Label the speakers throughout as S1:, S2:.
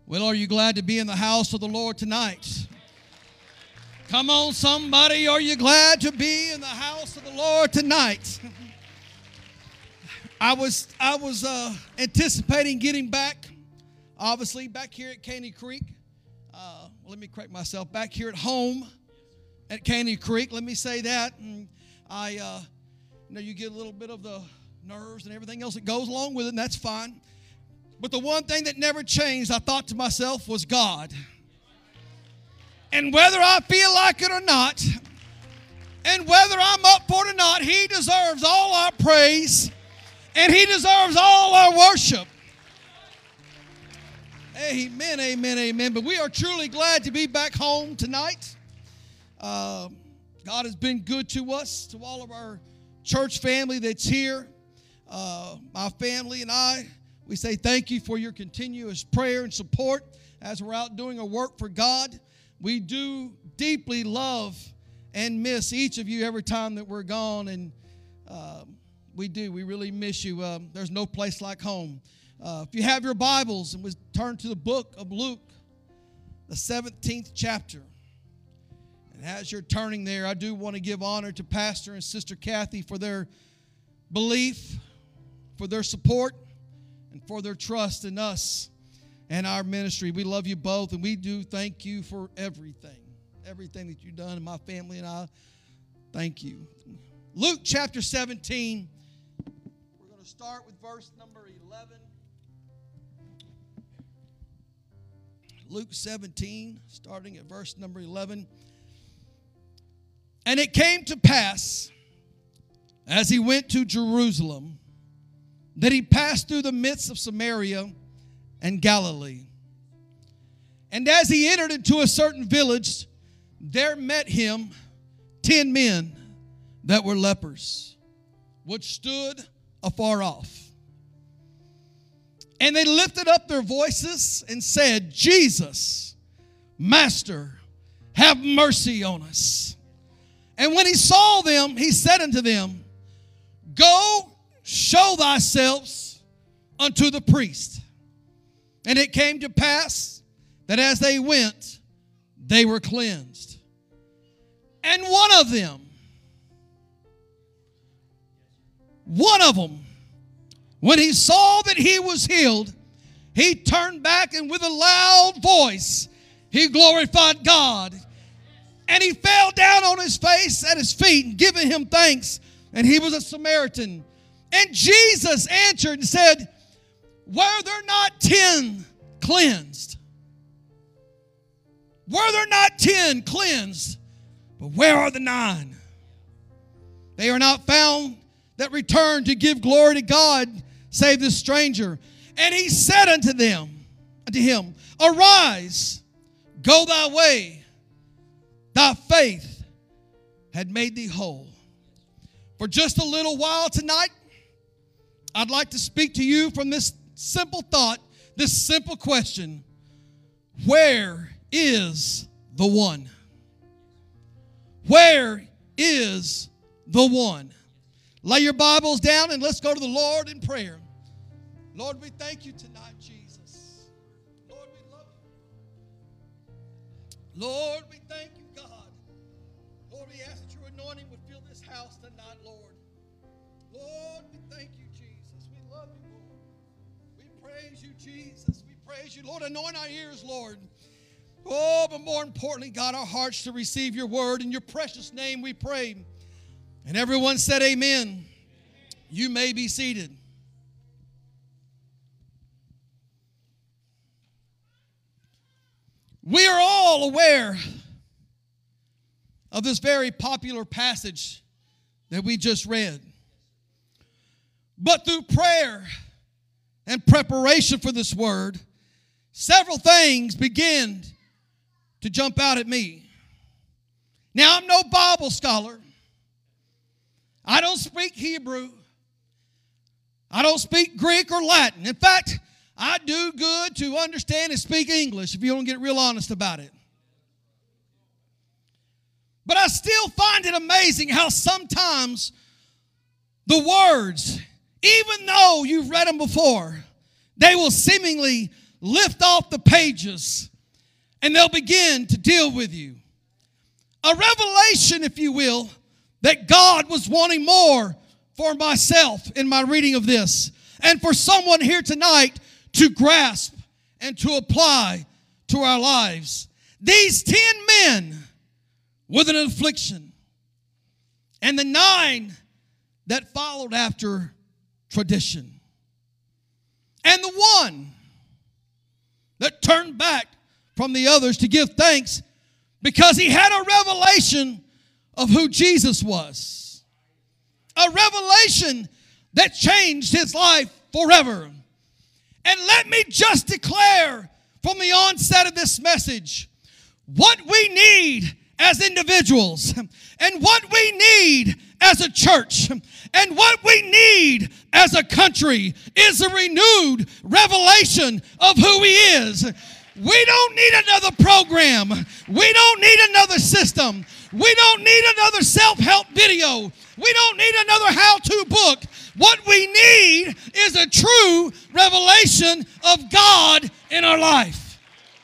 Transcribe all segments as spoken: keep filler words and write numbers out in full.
S1: Well, are you glad to be in the house of the Lord tonight? Come on, somebody, are you glad to be in the house of the Lord tonight? I was I was uh, anticipating getting back, obviously, back here at Caney Creek. Uh, well, let me correct myself. Back here at home at Caney Creek, let me say that. And I, uh, you know, you get a little bit of the nerves and everything else that goes along with it, and that's fine. But the one thing that never changed, I thought to myself, was God. And whether I feel like it or not, and whether I'm up for it or not, He deserves all our praise, and He deserves all our worship. Amen, amen, amen. But we are truly glad to be back home tonight. Uh, God has been good to us, to all of our church family that's here. Uh, my family and I, we say thank you for your continuous prayer and support as we're out doing our work for God. We do deeply love and miss each of you every time that we're gone, and uh, we do. We really miss you. Um, there's no place like home. Uh, if you have your Bibles, and we turn to the book of Luke, the seventeenth chapter. And as you're turning there, I do want to give honor to Pastor and Sister Kathy for their belief, for their support, and for their trust in us and our ministry. We love you both, and we do thank you for everything, everything that you've done, and my family and I thank you. Luke chapter seventeen, we're going to start with verse number eleven. Luke seventeen, starting at verse number eleven. And it came to pass, as he went to Jerusalem, that he passed through the midst of Samaria and Galilee. And as he entered into a certain village, there met him ten men that were lepers, which stood afar off. And they lifted up their voices and said, Jesus, Master, have mercy on us. And when he saw them, he said unto them, Go, show thyselves unto the priest. And it came to pass that as they went, they were cleansed. And one of them, one of them, when he saw that he was healed, he turned back, and with a loud voice, he glorified God. And he fell down on his face at his feet and giving him thanks. And he was a Samaritan. And Jesus answered and said, Were there not ten cleansed? Were there not ten cleansed? But where are the nine? They are not found that returned to give glory to God, save this stranger. And he said unto them, unto him, Arise, go thy way. Thy faith had made thee whole. For just a little while tonight, I'd like to speak to you from this simple thought, this simple question. Where is the one? Where is the one? Lay your Bibles down and let's go to the Lord in prayer. Lord, we thank you tonight, Jesus. Lord, we love you. Lord, we thank you, God. Lord, we ask that your anointing would fill this house tonight, Lord. Lord, we thank you, Jesus. We love you, Lord. We praise you, Jesus. We praise you. Lord, anoint our ears, Lord. Oh, but more importantly, God, our hearts to receive your word. In your precious name we pray. And everyone said amen. You may be seated. We are all aware of this very popular passage that we just read. But through prayer and preparation for this word, several things began to jump out at me. Now, I'm no Bible scholar. I don't speak Hebrew. I don't speak Greek or Latin. In fact, I do good to understand and speak English, if you don't get real honest about it. But I still find it amazing how sometimes the words, even though you've read them before, they will seemingly lift off the pages and they'll begin to deal with you. A revelation, if you will, that God was wanting more for myself in my reading of this, and for someone here tonight to grasp and to apply to our lives. These ten men with an affliction, and the nine that followed after tradition, and the one that turned back from the others to give thanks because he had a revelation of who Jesus was. A revelation that changed his life forever. And let me just declare from the onset of this message, what we need as individuals, and what we need as a church, and what we need as a country is a renewed revelation of who he is. We don't need another program. We don't need another system. We don't need another self-help video. We don't need another how-to book. What we need is a true revelation of God in our life.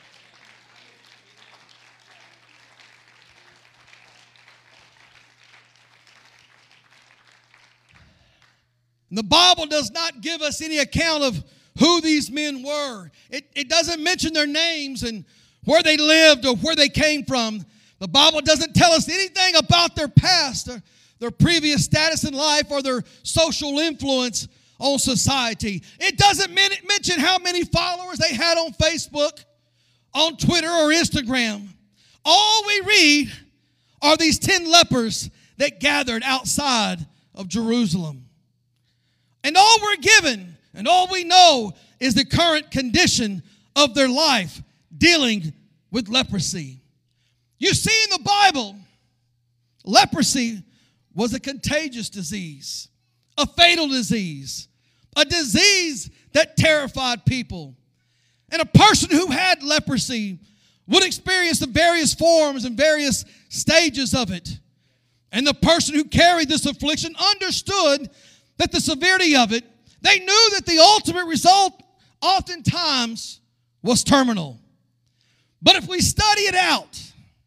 S1: The Bible does not give us any account of who these men were. It, it doesn't mention their names and where they lived or where they came from. The Bible doesn't tell us anything about their past or their previous status in life or their social influence on society. It doesn't mention how many followers they had on Facebook, on Twitter, or Instagram. All we read are these ten lepers that gathered outside of Jerusalem. And all we're given and all we know is the current condition of their life dealing with leprosy. You see, in the Bible, leprosy was a contagious disease, a fatal disease, a disease that terrified people. And a person who had leprosy would experience the various forms and various stages of it. And the person who carried this affliction understood that the severity of it, they knew that the ultimate result oftentimes was terminal. But if we study it out,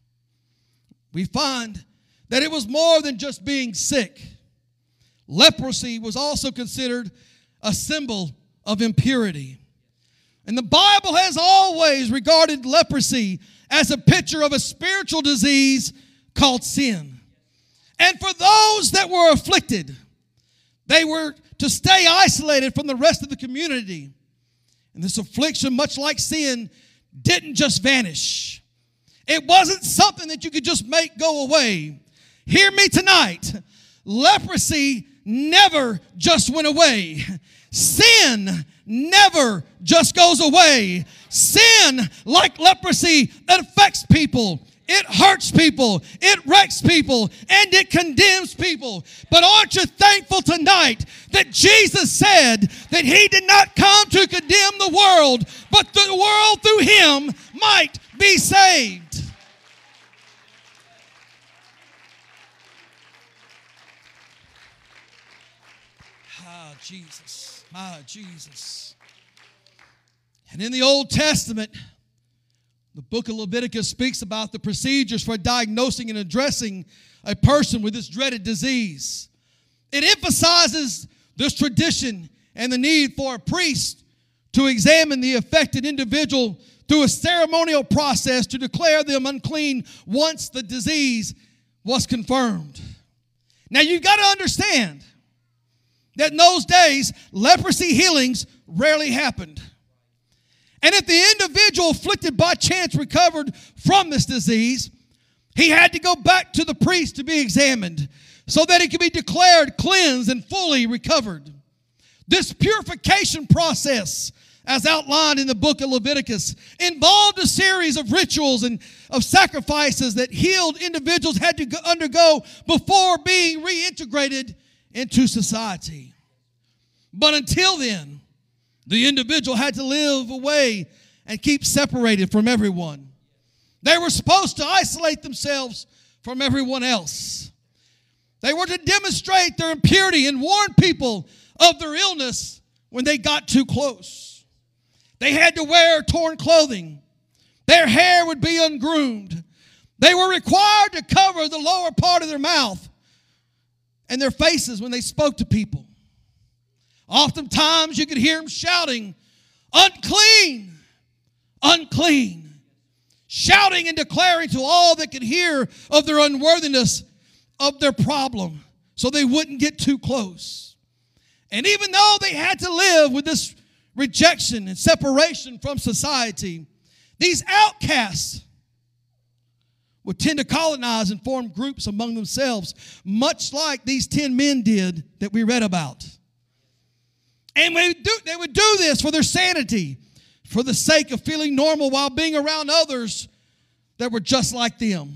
S1: we find that it was more than just being sick. Leprosy was also considered a symbol of impurity. And the Bible has always regarded leprosy as a picture of a spiritual disease called sin. And for those that were afflicted, they were to stay isolated from the rest of the community. And this affliction, much like sin, didn't just vanish. It wasn't something that you could just make go away. Hear me tonight. Leprosy never just went away. Sin never just goes away. Sin, like leprosy, it affects people. It hurts people, it wrecks people, and it condemns people. But aren't you thankful tonight that Jesus said that he did not come to condemn the world, but the world through him might be saved? Ah, Jesus, my Jesus. And in the Old Testament, the book of Leviticus speaks about the procedures for diagnosing and addressing a person with this dreaded disease. It emphasizes this tradition and the need for a priest to examine the affected individual through a ceremonial process to declare them unclean once the disease was confirmed. Now you've got to understand that in those days, leprosy healings rarely happened. And if the individual afflicted by chance recovered from this disease, he had to go back to the priest to be examined so that he could be declared cleansed and fully recovered. This purification process, as outlined in the book of Leviticus, involved a series of rituals and of sacrifices that healed individuals had to undergo before being reintegrated into society. But until then, the individual had to live away and keep separated from everyone. They were supposed to isolate themselves from everyone else. They were to demonstrate their impurity and warn people of their illness when they got too close. They had to wear torn clothing. Their hair would be ungroomed. They were required to cover the lower part of their mouth and their faces when they spoke to people. Oftentimes you could hear them shouting, "Unclean, unclean," shouting and declaring to all that could hear of their unworthiness of their problem so they wouldn't get too close. And even though they had to live with this rejection and separation from society, these outcasts would tend to colonize and form groups among themselves, much like these ten men did that we read about. And they would do, they would do this for their sanity, for the sake of feeling normal while being around others that were just like them.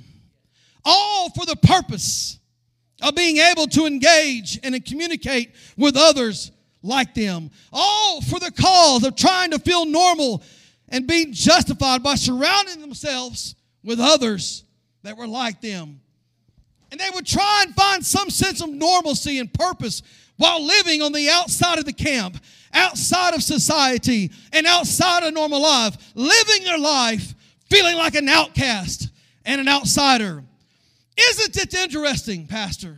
S1: All for the purpose of being able to engage and communicate with others like them. All for the cause of trying to feel normal and being justified by surrounding themselves with others that were like them. And they would try and find some sense of normalcy and purpose while living on the outside of the camp, outside of society, and outside of normal life, living their life feeling like an outcast and an outsider. Isn't it interesting, Pastor,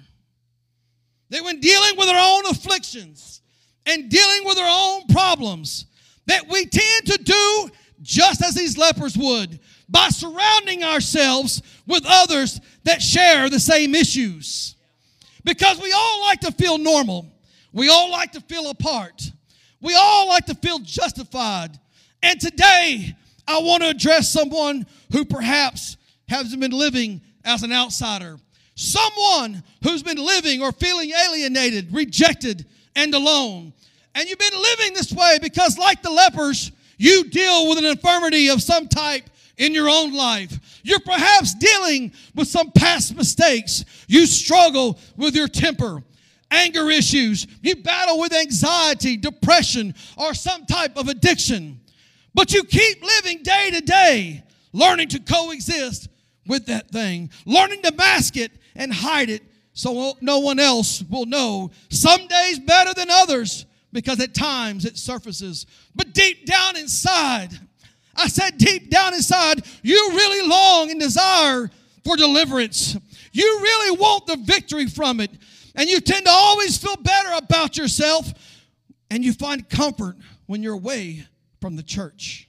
S1: that when dealing with our own afflictions and dealing with our own problems, that we tend to do just as these lepers would, by surrounding ourselves with others that share the same issues. Because we all like to feel normal. We all like to feel apart. We all like to feel justified. And today, I want to address someone who perhaps has been living as an outsider. Someone who's been living or feeling alienated, rejected, and alone. And you've been living this way because, like the lepers, you deal with an infirmity of some type in your own life. You're perhaps dealing with some past mistakes. You struggle with your temper, anger issues. You battle with anxiety, depression, or some type of addiction. But you keep living day to day, learning to coexist with that thing, learning to mask it and hide it so no one else will know. Some days better than others because at times it surfaces. But deep down inside, I said deep down inside, you really long and desire for deliverance. You really want the victory from it. And you tend to always feel better about yourself. And you find comfort when you're away from the church.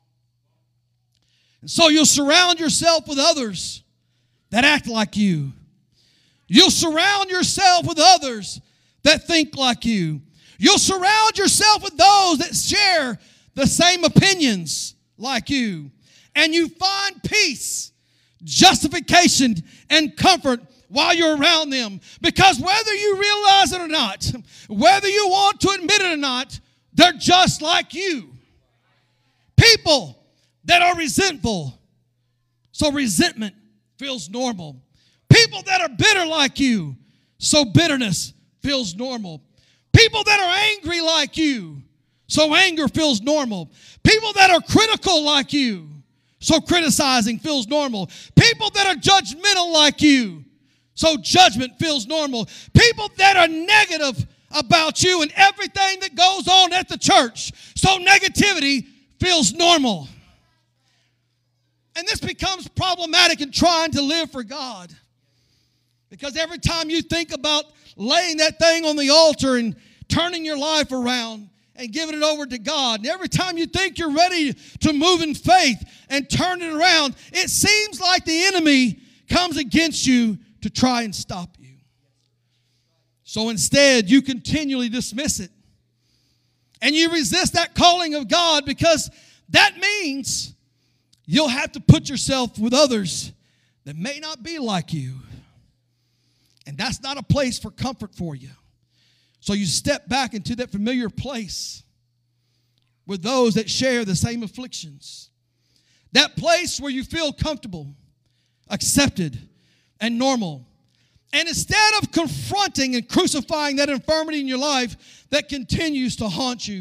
S1: And so you'll surround yourself with others that act like you. You'll surround yourself with others that think like you. You'll surround yourself with those that share the same opinions like you. And you find peace, justification, and comfort while you're around them. Because whether you realize it or not, whether you want to admit it or not, they're just like you. People that are resentful, so resentment feels normal. People that are bitter like you, so bitterness feels normal. People that are angry like you, so anger feels normal. People that are critical like you, so criticizing feels normal. People that are judgmental like you, so judgment feels normal. People that are negative about you and everything that goes on at the church, so negativity feels normal. And this becomes problematic in trying to live for God. Because every time you think about laying that thing on the altar and turning your life around and giving it over to God, and every time you think you're ready to move in faith and turn it around, it seems like the enemy comes against you to try and stop you. So instead, you continually dismiss it. And you resist that calling of God because that means you'll have to put yourself with others that may not be like you. And that's not a place for comfort for you. So you step back into that familiar place with those that share the same afflictions. That place where you feel comfortable, accepted, and normal. And instead of confronting and crucifying that infirmity in your life that continues to haunt you,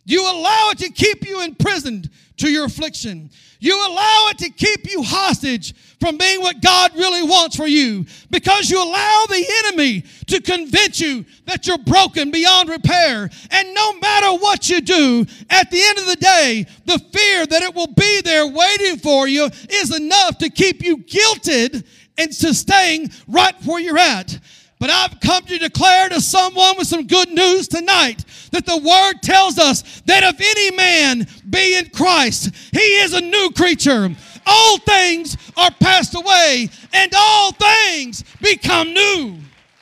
S1: You allow it to keep you imprisoned to your affliction. You allow it to keep you hostage from being what God really wants for you, because you allow the enemy to convince you that you're broken beyond repair. And no matter what you do, at the end of the day, the fear that it will be there waiting for you is enough to keep you guilted and to staying right where you're at. But I've come to declare to someone with some good news tonight that the Word tells us that if any man be in Christ, he is a new creature. All things are passed away, and all things become new.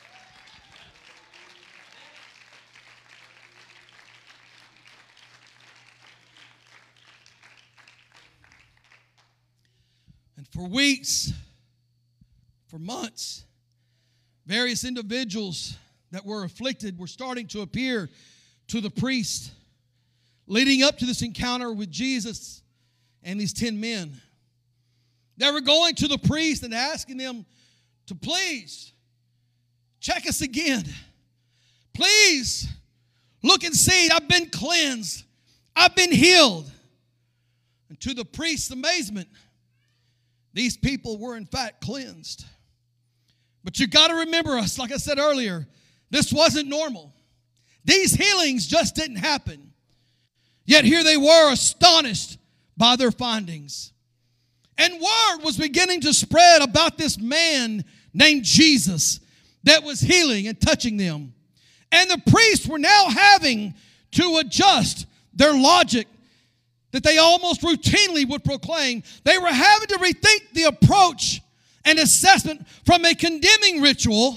S1: And for weeks, for months, various individuals that were afflicted were starting to appear to the priest, leading up to this encounter with Jesus and these ten men. They were going to the priest and asking them to please check us again. Please look and see, I've been cleansed. I've been healed. And to the priest's amazement, these people were in fact cleansed. But you got to remember us, like I said earlier, this wasn't normal. These healings just didn't happen. Yet here they were, astonished by their findings. And word was beginning to spread about this man named Jesus that was healing and touching them. And the priests were now having to adjust their logic that they almost routinely would proclaim. They were having to rethink the approach and assessment from a condemning ritual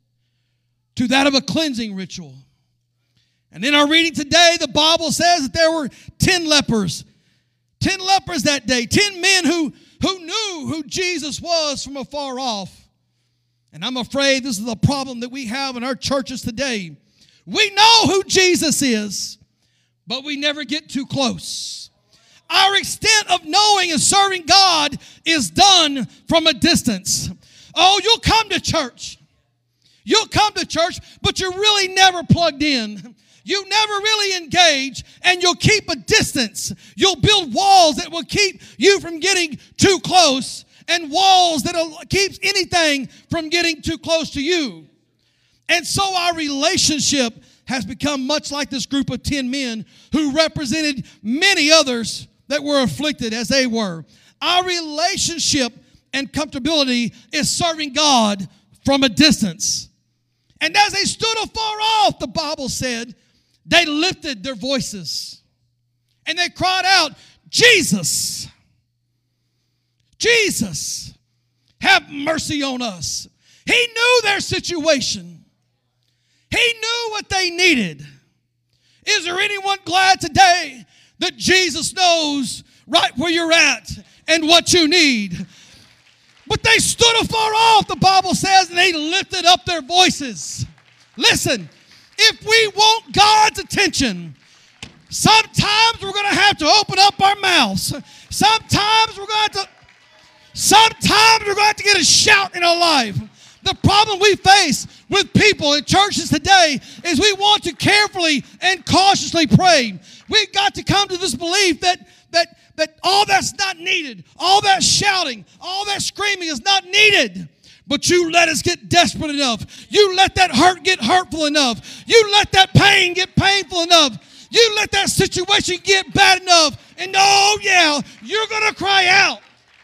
S1: to that of a cleansing ritual. And in our reading today, the Bible says that there were ten lepers. Ten lepers that day. Ten men who, who knew who Jesus was from afar off. And I'm afraid this is the problem that we have in our churches today. We know who Jesus is, but we never get too close. Our extent of knowing and serving God is done from a distance. Oh, you'll come to church. You'll come to church, but you're really never plugged in. You never really engage, and you'll keep a distance. You'll build walls that will keep you from getting too close, and walls that will keep anything from getting too close to you. And so our relationship has become much like this group of ten men who represented many others that were afflicted as they were. Our relationship and comfortability is serving God from a distance. And as they stood afar off, the Bible said, they lifted their voices and they cried out, Jesus, Jesus, have mercy on us. He knew their situation. He knew what they needed. Is there anyone glad today that Jesus knows right where you're at and what you need? But they stood afar off, the Bible says, and they lifted up their voices. Listen, if we want God's attention, sometimes we're going to have to open up our mouths. Sometimes we're going to, sometimes we're going to have to get a shout in our life. The problem we face with people in churches today is we want to carefully and cautiously pray. We've got to come to this belief that that that all that's not needed, all that shouting, all that screaming is not needed. But you let us get desperate enough. You let that hurt get hurtful enough. You let that pain get painful enough. You let that situation get bad enough. And oh yeah, you're going to cry out.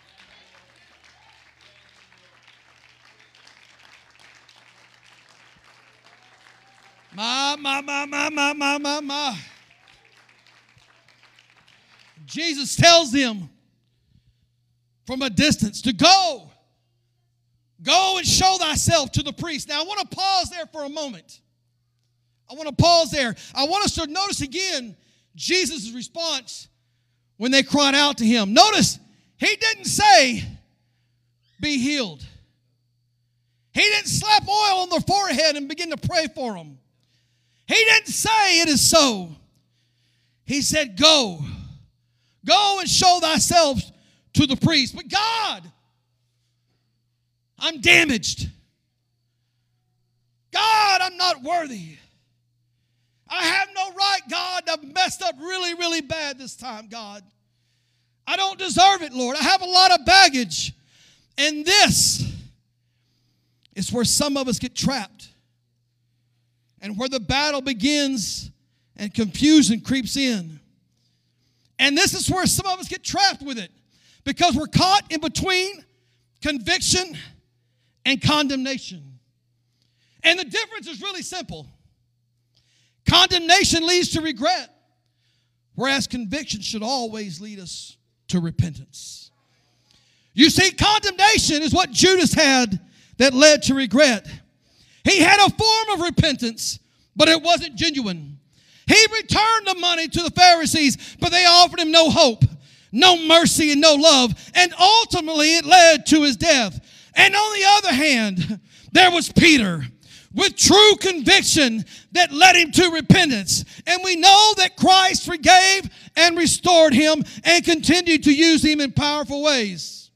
S1: My, my, my, my, my, my, my, my. Jesus tells them from a distance to go. Go and show thyself to the priest. Now, I want to pause there for a moment. I want to pause there. I want us to notice again Jesus' response when they cried out to him. Notice, he didn't say, be healed. He didn't slap oil on their forehead and begin to pray for them. He didn't say it is so. He said, go. Go and show thyself to the priest. But God, I'm damaged. God, I'm not worthy. I have no right, God, to messed up really, really bad this time, God. I don't deserve it, Lord. I have a lot of baggage. And this is where some of us get trapped. And where the battle begins and confusion creeps in. And this is where some of us get trapped with it. Because we're caught in between conviction and condemnation. And the difference is really simple. Condemnation leads to regret, whereas conviction should always lead us to repentance. You see, condemnation is what Judas had that led to regret. He had a form of repentance, but it wasn't genuine. He returned the money to the Pharisees, but they offered him no hope, no mercy, and no love. And ultimately, it led to his death. And on the other hand, there was Peter with true conviction that led him to repentance. And we know that Christ forgave and restored him and continued to use him in powerful ways.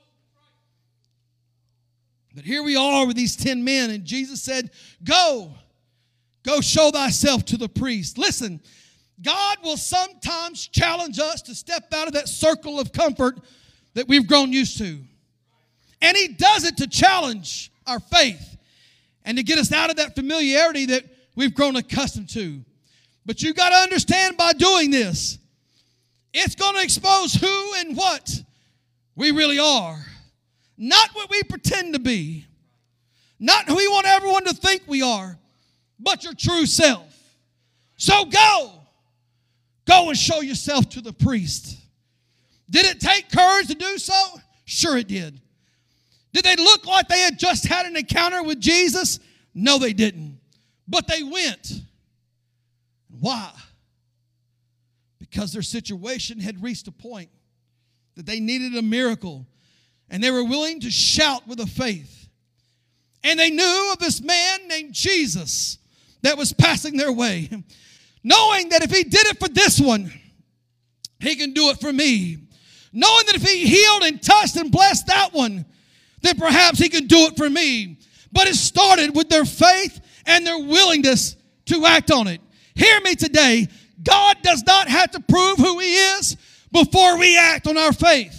S1: But here we are with these ten men, and Jesus said, go, go show thyself to the priest. Listen, God will sometimes challenge us to step out of that circle of comfort that we've grown used to. And he does it to challenge our faith and to get us out of that familiarity that we've grown accustomed to. But you've got to understand, by doing this, it's going to expose who and what we really are. Not what we pretend to be. Not who we want everyone to think we are, but your true self. So go. Go and show yourself to the priest. Did it take courage to do so? Sure it did. Did they look like they had just had an encounter with Jesus? No, they didn't. But they went. Why? Because their situation had reached a point that they needed a miracle. And they were willing to shout with a faith. And they knew of this man named Jesus that was passing their way. Knowing that if he did it for this one, he can do it for me. Knowing that if he healed and touched and blessed that one, then perhaps he can do it for me. But it started with their faith and their willingness to act on it. Hear me today. God does not have to prove who he is before we act on our faith.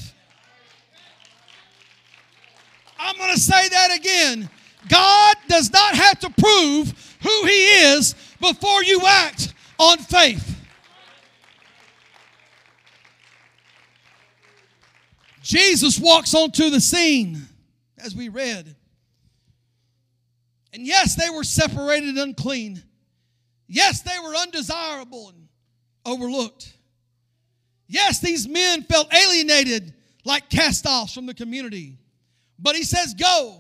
S1: I'm going to say that again. God does not have to prove who he is before you act on faith. Jesus walks onto the scene, as we read. And yes, they were separated and unclean. Yes, they were undesirable and overlooked. Yes, these men felt alienated like cast-offs from the community. But he says, go.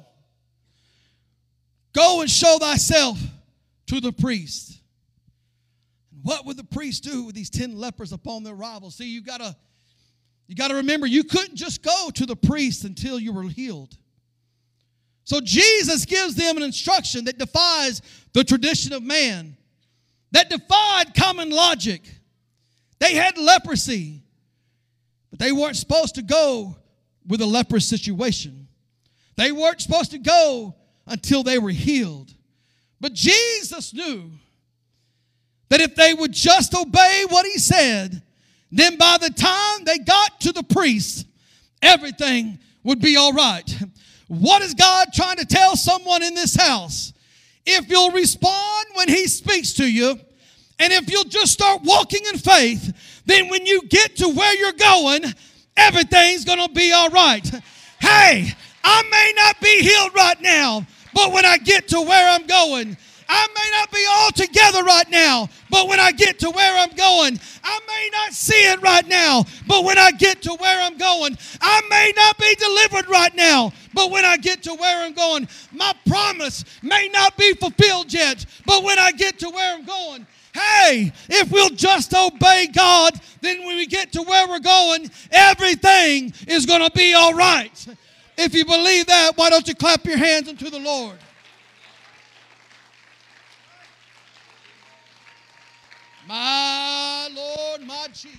S1: Go and show thyself to the priest. What would the priest do with these ten lepers upon their arrival? See, you gotta, you gotta remember, you couldn't just go to the priest until you were healed. So Jesus gives them an instruction that defies the tradition of man, that defied common logic. They had leprosy, but they weren't supposed to go with a leprous situation. They weren't supposed to go until they were healed. But Jesus knew that if they would just obey what he said, then by the time they got to the priest, everything would be all right. What is God trying to tell someone in this house? If you'll respond when he speaks to you, and if you'll just start walking in faith, then when you get to where you're going, everything's going to be all right. Hey, I may not be healed right now, but when I get to where I'm going, I may not be all together right now, but when I get to where I'm going, I may not see it right now, but when I get to where I'm going, I may not be delivered right now, but when I get to where I'm going, my promise may not be fulfilled yet, but when I get to where I'm going, hey, if we'll just obey God, then when we get to where we're going, everything is going to be all right. If you believe that, why don't you clap your hands unto the Lord? My Lord, my Jesus.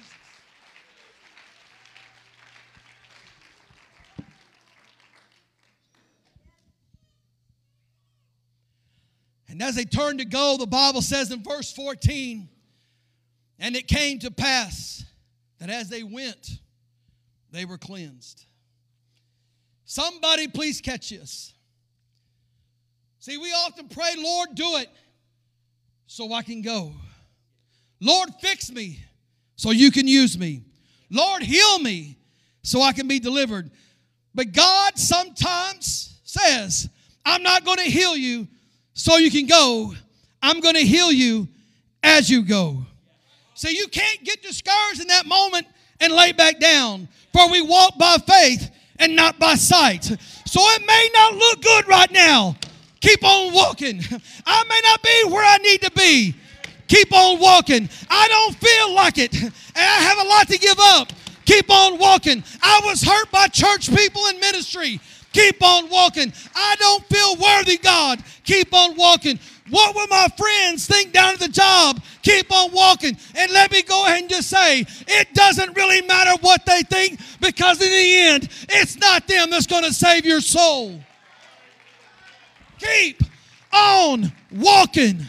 S1: And as they turned to go, the Bible says in verse fourteen And it came to pass that as they went, they were cleansed. Somebody please catch this. See, we often pray, Lord, do it so I can go. Lord, fix me so you can use me. Lord, heal me so I can be delivered. But God sometimes says, I'm not going to heal you so you can go. I'm going to heal you as you go. See, you can't get discouraged in that moment and lay back down. For we walk by faith and not by sight. So it may not look good right now. Keep on walking. I may not be where I need to be. Keep on walking. I don't feel like it, and I have a lot to give up. Keep on walking. I was hurt by church people in ministry. Keep on walking. I don't feel worthy, God. Keep on walking. What will my friends think down at the job? Keep on walking. And let me go ahead and just say, it doesn't really matter what they think, because in the end, it's not them that's going to save your soul. Keep on walking.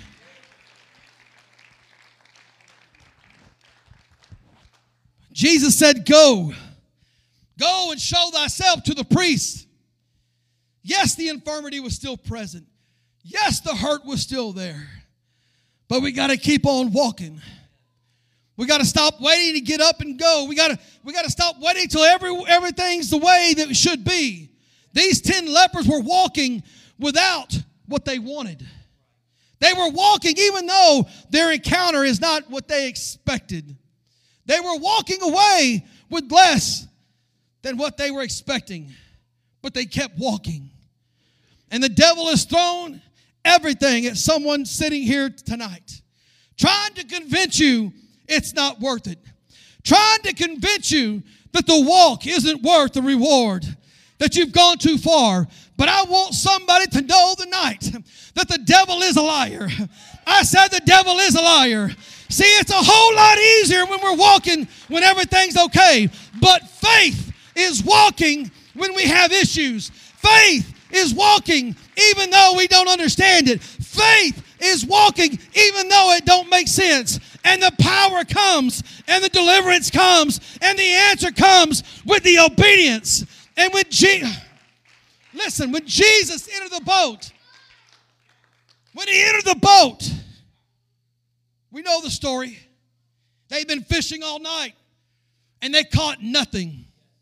S1: Jesus said, go. Go and show thyself to the priest. Yes, the infirmity was still present. Yes, the hurt was still there. But we got to keep on walking. We got to stop waiting to get up and go. We got to we got to stop waiting until every, everything's the way that it should be. These ten lepers were walking without what they wanted. They were walking even though their encounter is not what they expected. They were walking away with less than what they were expecting. But they kept walking. And the devil has thrown everything at someone sitting here tonight, trying to convince you it's not worth it. Trying to convince you that the walk isn't worth the reward, that you've gone too far. But I want somebody to know tonight that the devil is a liar. I said the devil is a liar. See, it's a whole lot easier when we're walking when everything's okay. But faith is walking when we have issues. Faith is walking even though we don't understand it. Faith is walking even though it don't make sense. And the power comes, and the deliverance comes, and the answer comes with the obedience. And when Je- listen, when Jesus entered the boat, when he entered the boat, we know the story. They'd been fishing all night, and they caught nothing.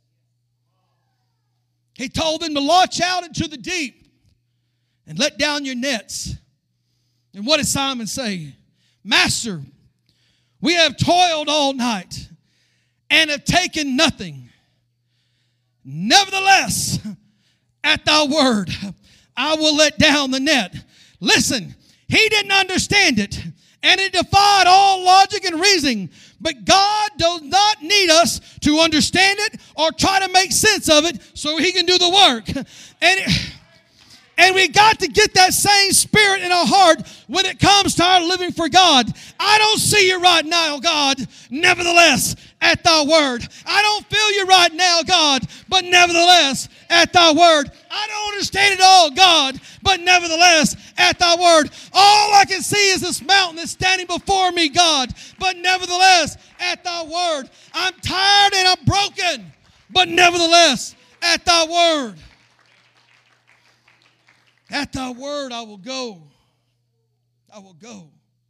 S1: He told them to launch out into the deep and let down your nets. And what did Simon say? Master, we have toiled all night and have taken nothing. Nevertheless, at thy word, I will let down the net. Listen, he didn't understand it, and it defied all logic and reasoning. But God does not need us to understand it or try to make sense of it so he can do the work. And it, and we got to get that same spirit in our heart when it comes to our living for God. I don't see you right now, God. Nevertheless, at thy word. I don't feel you right now, God. But nevertheless, at thy word. I don't understand it all, God. But nevertheless, at thy word. All I can see is this mountain that's standing before me, God. But nevertheless, at thy word. I'm tired and I'm broken. But nevertheless, at thy word. At thy word I will go. I will go.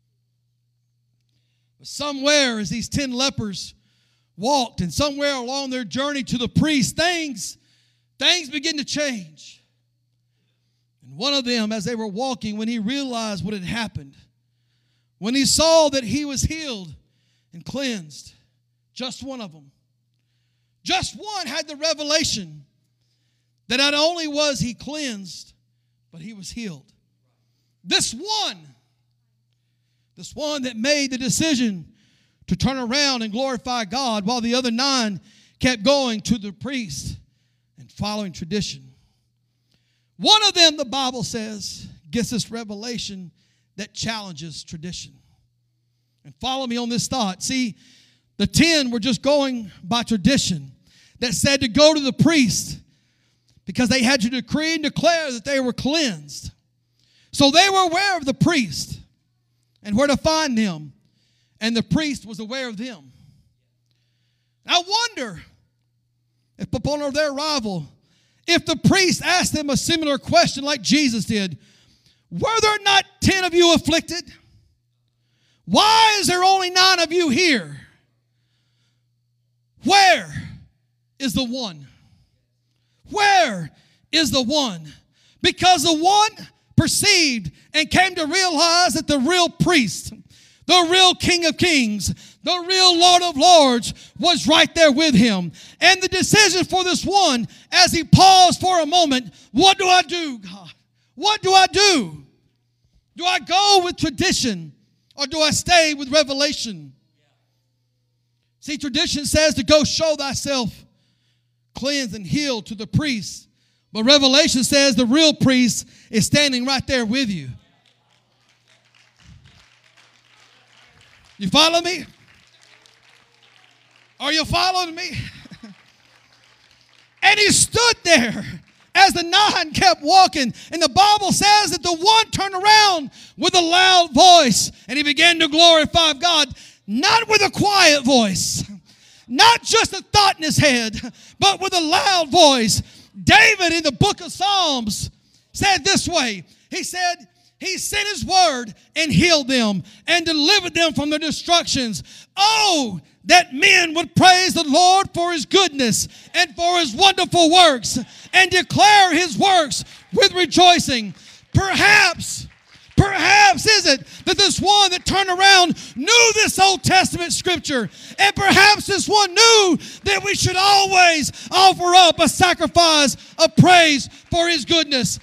S1: But somewhere as these ten lepers walked, and somewhere along their journey to the priest, things, things begin to change. And one of them, as they were walking, when he realized what had happened, when he saw that he was healed and cleansed, just one of them, just one had the revelation that not only was he cleansed, but he was healed. This one, this one that made the decision to turn around and glorify God while the other nine kept going to the priest and following tradition. One of them, the Bible says, gets this revelation that challenges tradition. And follow me on this thought. See, the ten were just going by tradition that said to go to the priest because they had to decree and declare that they were cleansed. So they were aware of the priest and where to find them. and the priest was aware of them. I wonder if upon their arrival, if the priest asked them a similar question like Jesus did, were there not ten of you afflicted? Why is there only nine of you here? Where is the one? Where is the one? Because the one perceived and came to realize that the real priest, the real King of Kings, the real Lord of Lords was right there with him. And the decision for this one, as he paused for a moment, what do I do, God? What do I do? Do I go with tradition or do I stay with revelation? See, tradition says to go show thyself cleansed and healed to the priest. But revelation says the real priest is standing right there with you. You follow me? Are you following me? And he stood there as the nine kept walking. And the Bible says that the one turned around with a loud voice and he began to glorify God, not with a quiet voice, not just a thought in his head, but with a loud voice. David in the book of Psalms said this way. He said, he sent his word and healed them and delivered them from their destructions. Oh, that men would praise the Lord for his goodness and for his wonderful works and declare his works with rejoicing. Perhaps, perhaps is it that this one that turned around knew this Old Testament scripture, and perhaps this one knew that we should always offer up a sacrifice of praise for his goodness.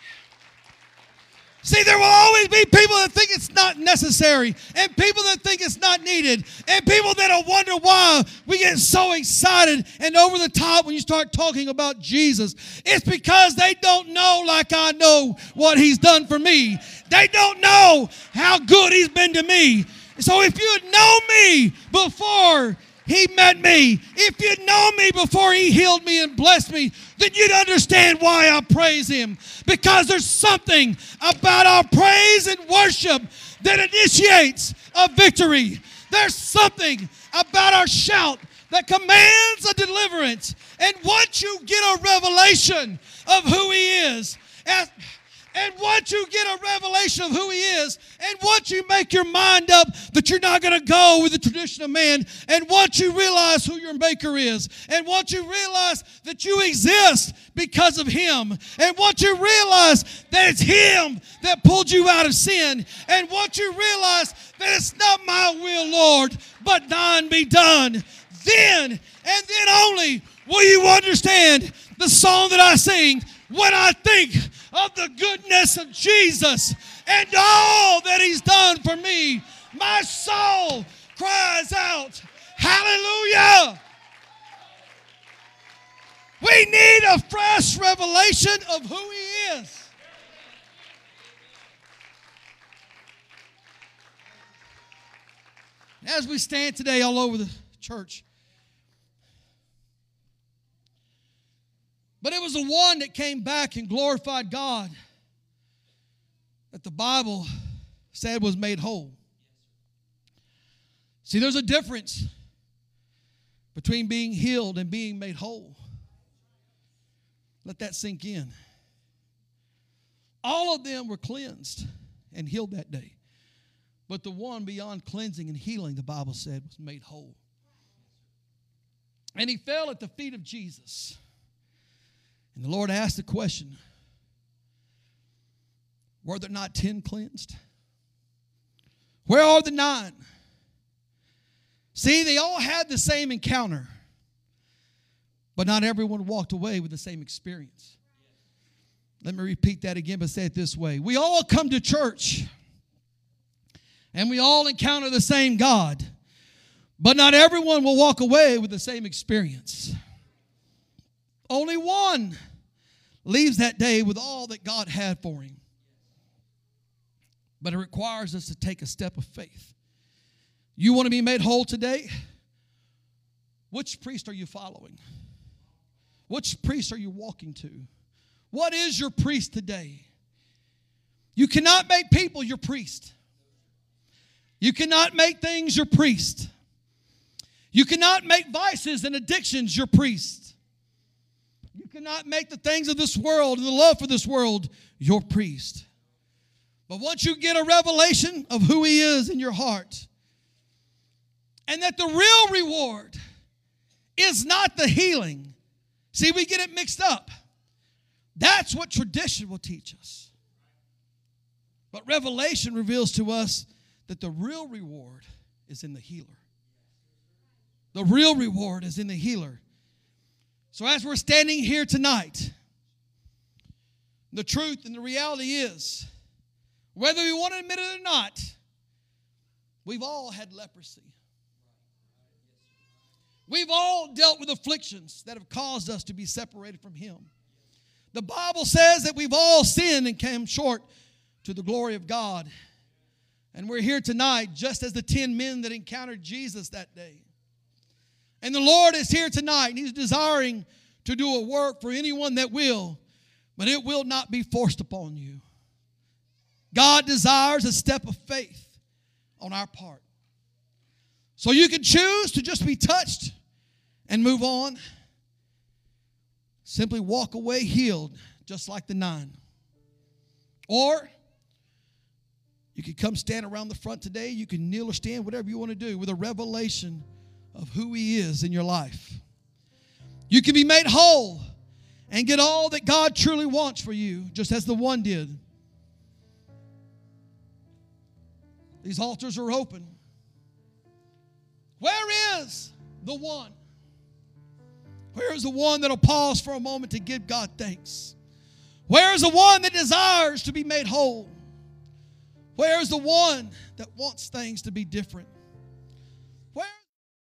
S1: See, there will always be people that think it's not necessary, and people that think it's not needed, and people that'll wonder why we get so excited and over the top when you start talking about Jesus. It's because they don't know like I know what he's done for me. They don't know how good he's been to me. So if you had known me before he met me, if you'd known me before he healed me and blessed me, then you'd understand why I praise him. Because there's something about our praise and worship that initiates a victory. There's something about our shout that commands a deliverance. And once you get a revelation of who he is, as And once you get a revelation of who he is, and once you make your mind up that you're not going to go with the tradition of man, and once you realize who your maker is, and once you realize that you exist because of him, and once you realize that it's him that pulled you out of sin, and once you realize that it's not my will, Lord, but thine be done, then and then only will you understand the song that I sing when I think of the goodness of Jesus and all that he's done for me. My soul cries out, hallelujah. We need a fresh revelation of who he is. As we stand today all over the church, but it was the one that came back and glorified God that the Bible said was made whole. See, there's a difference between being healed and being made whole. Let that sink in. All of them were cleansed and healed that day. But the one beyond cleansing and healing, the Bible said, was made whole. And he fell at the feet of Jesus. And the Lord asked the question, were there not ten cleansed? Where are the nine? See, they all had the same encounter, but not everyone walked away with the same experience. Let me repeat that again, but say it this way. We all come to church, and we all encounter the same God, but not everyone will walk away with the same experience. Only one leaves that day with all that God had for him. But it requires us to take a step of faith. You want to be made whole today? Which priest are you following? Which priest are you walking to? What is your priest today? You cannot make people your priest. You cannot make things your priest. You cannot make vices and addictions your priest. You cannot make the things of this world and the love for this world your priest. But once you get a revelation of who He is in your heart, and that the real reward is not the healing. See, we get it mixed up. That's what tradition will teach us. But revelation reveals to us that the real reward is in the healer. The real reward is in the healer. So as we're standing here tonight, the truth and the reality is, whether we want to admit it or not, we've all had leprosy. We've all dealt with afflictions that have caused us to be separated from Him. The Bible says that we've all sinned and came short to the glory of God. And we're here tonight just as the ten men that encountered Jesus that day. And the Lord is here tonight, and He's desiring to do a work for anyone that will, but it will not be forced upon you. God desires a step of faith on our part. So you can choose to just be touched and move on. Simply walk away healed, just like the nine. Or you can come stand around the front today. You can kneel or stand, whatever you want to do, with a revelation of who He is in your life. You can be made whole and get all that God truly wants for you, just as the one did. These altars are open. Where is the one? Where is the one that'll pause for a moment to give God thanks? Where is the one that desires to be made whole? Where is the one that wants things to be different?